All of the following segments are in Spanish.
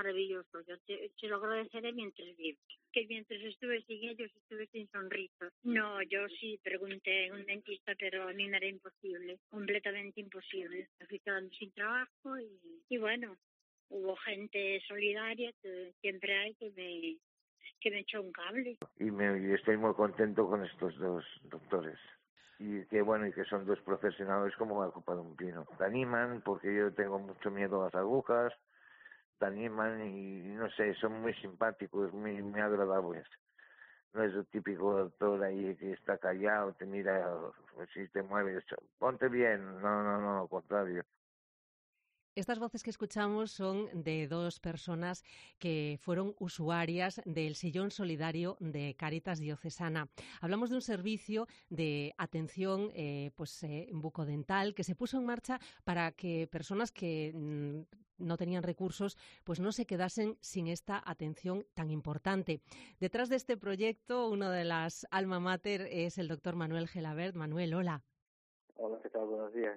maravilloso. Yo te lo agradeceré mientras viva. Que mientras estuve sin ellos, estuve sin sonrisa. No, yo sí pregunté en un dentista, pero a mí me era imposible, completamente imposible. Me fui quedando sin trabajo y bueno, hubo gente solidaria, que siempre hay, que me echó un cable. Y estoy muy contento con estos dos doctores. Y que bueno, y que son dos profesionales como la copa de un pino. Te animan, porque yo tengo mucho miedo a las agujas, te animan y no sé, son muy simpáticos, muy agradables. No es el típico doctor ahí que está callado, te mira, si te mueves, ponte bien. No, al contrario. Estas voces que escuchamos son de dos personas que fueron usuarias del sillón solidario de Cáritas Diocesana. Hablamos de un servicio de atención bucodental que se puso en marcha para que personas que no tenían recursos pues no se quedasen sin esta atención tan importante. Detrás de este proyecto, una de las alma mater es el doctor Manuel Gelabert. Manuel, hola. Hola, ¿qué tal? Buenos días.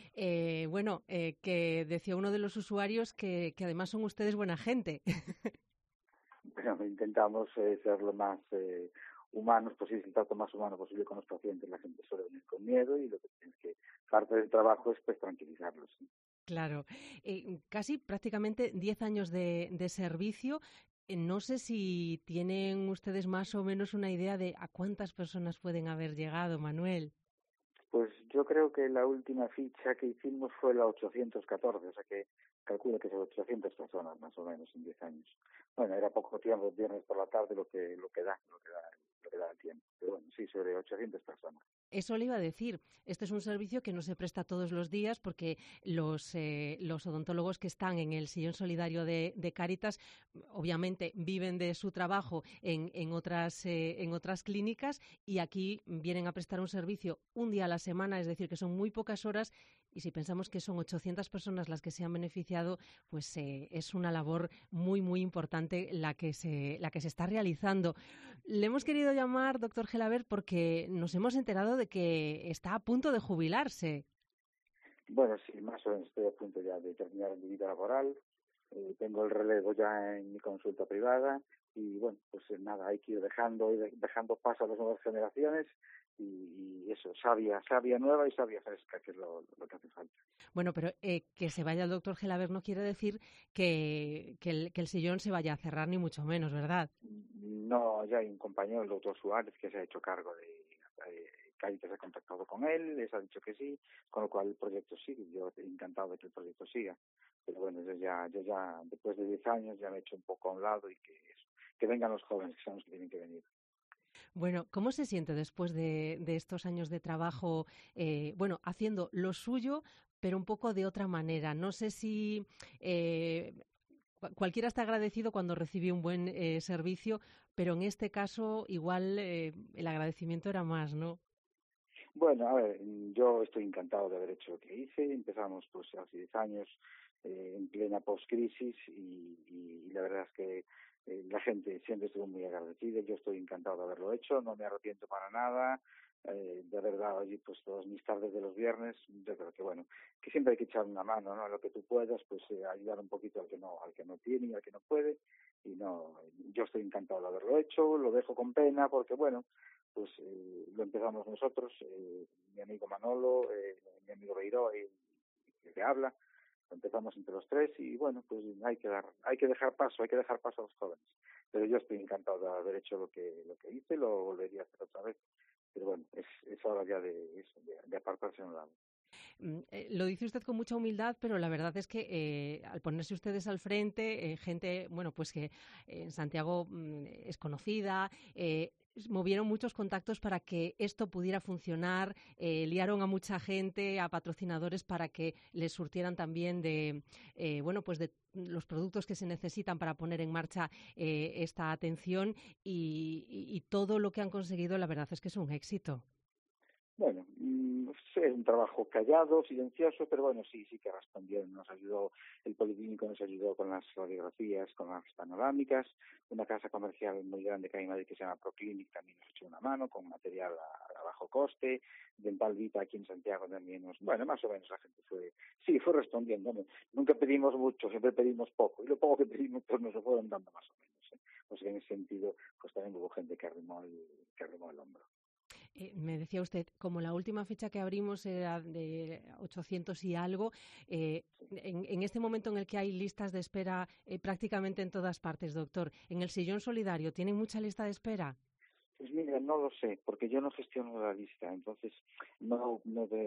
Que decía uno de los usuarios que además son ustedes buena gente. Bueno, intentamos ser lo más humanos posible, el trato más humano posible con los pacientes. La gente suele venir con miedo y lo que tienes que, parte del trabajo es pues tranquilizarlos. ¿Sí? Claro. Casi prácticamente 10 años de servicio. No sé si tienen ustedes más o menos una idea de a cuántas personas pueden haber llegado, Manuel. Pues yo creo que la última ficha que hicimos fue la 814, o sea que calculo que son 800 personas más o menos en 10 años. Bueno, era poco tiempo, viernes por la tarde lo que da el tiempo. Pero bueno, sí, sobre 800 personas. Eso le iba a decir. Este es un servicio que no se presta todos los días porque los odontólogos que están en el sillón solidario de Cáritas obviamente viven de su trabajo en otras clínicas y aquí vienen a prestar un servicio un día a la semana, es decir, que son muy pocas horas y si pensamos que son 800 personas las que se han beneficiado, pues es una labor muy, muy importante la que se está realizando. Le hemos querido llamar, doctor Gelabert, porque nos hemos enterado de que está a punto de jubilarse. Bueno, sí, más o menos estoy a punto ya de terminar mi vida laboral. Tengo el relevo ya en mi consulta privada y bueno, pues nada, hay que ir dejando paso a las nuevas generaciones y eso, sabia nueva y sabia fresca, que es lo que hace falta. Bueno, pero que se vaya el doctor Gelabert no quiere decir que el sillón se vaya a cerrar, ni mucho menos, ¿verdad? No, ya hay un compañero, el doctor Suárez, que se ha hecho cargo de Cáritas, ha contactado con él, les ha dicho que sí, con lo cual el proyecto sigue. Yo estoy encantado de que el proyecto siga. Pero bueno, yo ya después de 10 años ya me he hecho un poco a un lado y que vengan los jóvenes, que son los que tienen que venir. Bueno, ¿cómo se siente después de estos años de trabajo, haciendo lo suyo, pero un poco de otra manera? No sé si cualquiera está agradecido cuando recibe un buen servicio, pero en este caso igual el agradecimiento era más, ¿no? Bueno, a ver, yo estoy encantado de haber hecho lo que hice. Empezamos pues hace 10 años en plena post-crisis y la verdad es que la gente siempre estuvo muy agradecida. Yo estoy encantado de haberlo hecho, no me arrepiento para nada de haber dado allí pues todas mis tardes de los viernes. Yo creo que bueno, que siempre hay que echar una mano, ¿no? A lo que tú puedas, pues ayudar un poquito al que no tiene y al que no puede. Y no, yo estoy encantado de haberlo hecho, lo dejo con pena porque bueno, pues lo empezamos nosotros, mi amigo Manolo, mi amigo Beiró, que habla, lo empezamos entre los tres y bueno, pues hay que dejar paso a los jóvenes. Pero yo estoy encantado de haber hecho lo que hice, lo volvería a hacer otra vez. Pero bueno, es hora ya de apartarse a un lado. Lo dice usted con mucha humildad, pero la verdad es que al ponerse ustedes al frente, gente, bueno, pues que en Santiago es conocida, movieron muchos contactos para que esto pudiera funcionar, liaron a mucha gente, a patrocinadores para que les surtieran también de los productos que se necesitan para poner en marcha esta atención y todo lo que han conseguido, la verdad es que es un éxito. Bueno, es un trabajo callado, silencioso, pero bueno, sí que respondieron. Nos ayudó, el Policlínico nos ayudó con las radiografías, con las panorámicas. Una casa comercial muy grande que hay en Madrid que se llama Proclinic también nos echó una mano con material a bajo coste, Dental Vita aquí en Santiago también bueno, más o menos la gente fue respondiendo, ¿no? Nunca pedimos mucho, siempre pedimos poco, y lo poco que pedimos pues nos lo fueron dando más o menos, ¿eh? O sea, en ese sentido, pues también hubo gente que arrimó el hombro. Me decía usted, como la última fecha que abrimos era de 800 y algo, en este momento en el que hay listas de espera prácticamente en todas partes, doctor, ¿en el sillón solidario tienen mucha lista de espera? Pues mira, no lo sé, porque yo no gestiono la lista, entonces no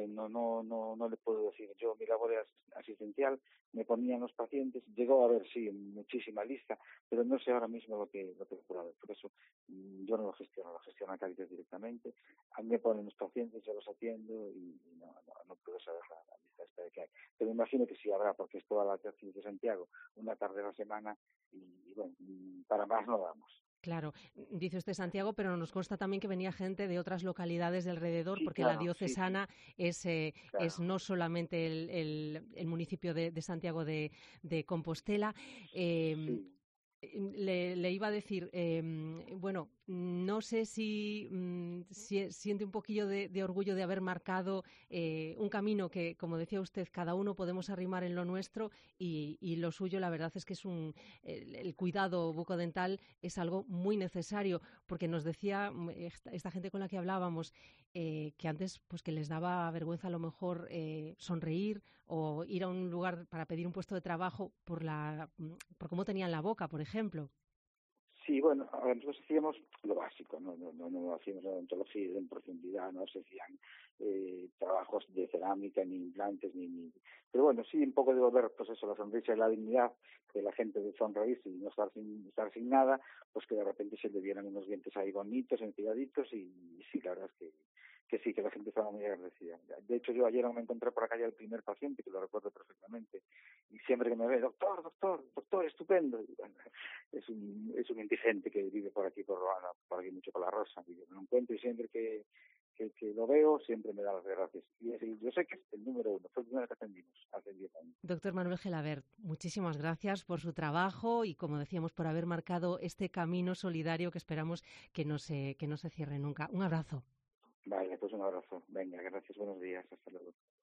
le puedo decir. Yo mi labor asistencial, me ponían los pacientes, llegó a haber sí muchísima lista, pero no sé ahora mismo lo que puede haber. Por eso yo no lo gestiona Cáritas directamente. A mí me ponen los pacientes, yo los atiendo y no puedo saber la lista de espera que hay. Pero me imagino que sí habrá, porque es toda la tercera de Santiago, una tarde a la semana y bueno, para más no damos. Claro, dice usted Santiago, pero nos consta también que venía gente de otras localidades de alrededor, Sí, porque la claro, sí, diocesana es claro. no solamente el municipio de Santiago de Compostela. Sí. Le iba a decir, bueno, no sé si siente un poquillo de orgullo de haber marcado un camino que, como decía usted, cada uno podemos arrimar en lo nuestro y lo suyo, la verdad es que es el cuidado bucodental es algo muy necesario, porque nos decía esta gente con la que hablábamos que antes pues que les daba vergüenza a lo mejor sonreír o ir a un lugar para pedir un puesto de trabajo por cómo tenían la boca, por ejemplo. Sí, bueno, a ver, nosotros hacíamos lo básico, no hacíamos odontología en profundidad, no se hacían trabajos de cerámica, ni implantes, pero bueno, sí un poco de volver, pues eso, la sonrisa y la dignidad de la gente de sonreírse y no estar sin nada, pues que de repente se le dieran unos dientes ahí bonitos, enfiladitos y sí, la verdad es que sí, que la gente estaba muy agradecida. De hecho, yo ayer me encontré por acá ya el primer paciente, que lo recuerdo perfectamente, y siempre que me ve, doctor, estupendo. Y bueno, es un indigente que vive por aquí mucho por la Rosa, y yo me lo encuentro y siempre que lo veo siempre me da las gracias. Y yo sé que es el número uno, fue el primero que atendimos hace 10 años. Doctor Manuel Gelabert, muchísimas gracias por su trabajo y, como decíamos, por haber marcado este camino solidario que esperamos que no se cierre nunca. Un abrazo. Vale, pues un abrazo. Venga, gracias, buenos días, hasta luego.